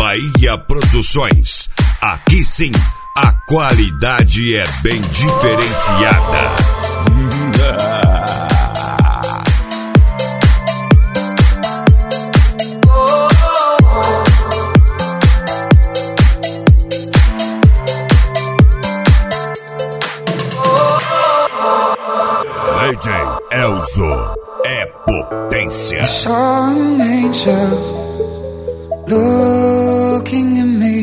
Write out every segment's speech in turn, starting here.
Bahia Produções. Aqui sim, a qualidade é bem diferenciada. DJ Elzo é potência. I saw an angel looking at me.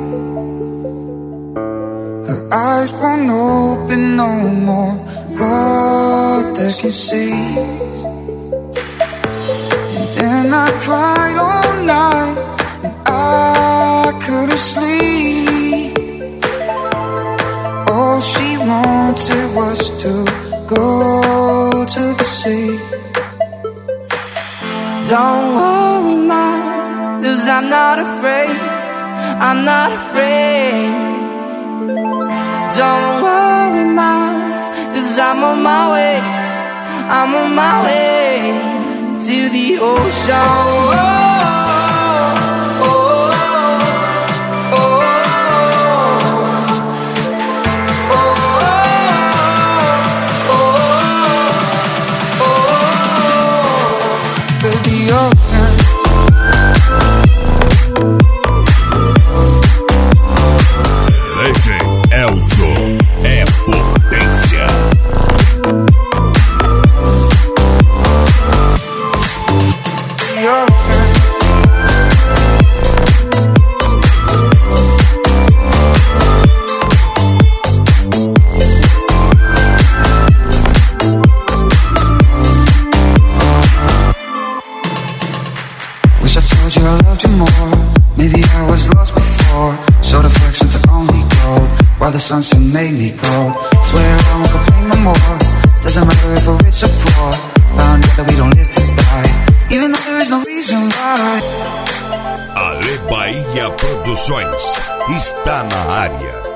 Her eyes won't open no more, heart that can see. And then I cried all night and I couldn't sleep. All she wanted was to go to the sea. Don't worry, ma, 'cause I'm not afraid. I'm not afraid. Don't worry, ma, 'cause I'm on my way. I'm on my way to the ocean. Elzo é potência. Wish I told you I loved you more. Maybe I was lost before. Showed affection to only gold, while the sunset made me cold. Swear I won't complain no more. Doesn't matter if we're rich or poor. Found out that we don't live to die, even though there is no reason why. Ale Bahia Produções está na área.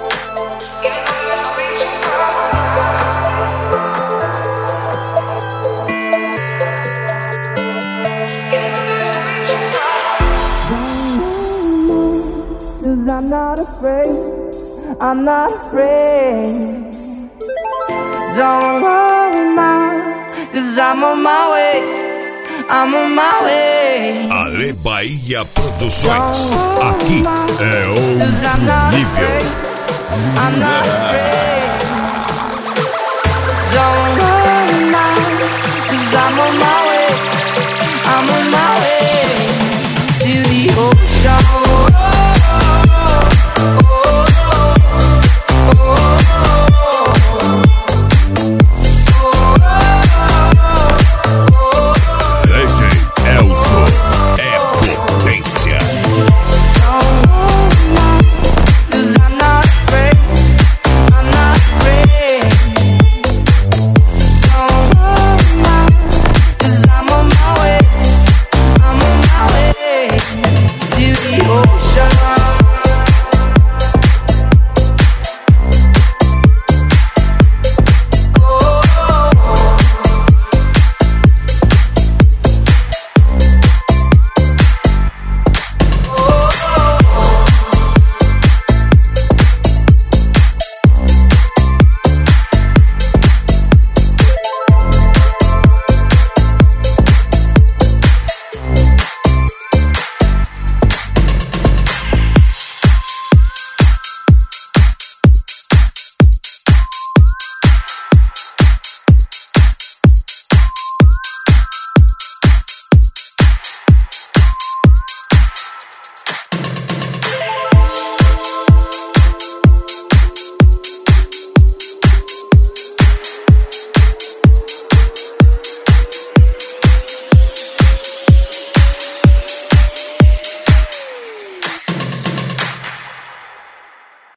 I'm not afraid, I'm not afraid. Don't worry, ma, 'cause I'm on my way. I'm on my way. Ale Bahia Produções, aqui é outro nível. I'm not afraid. Don't worry.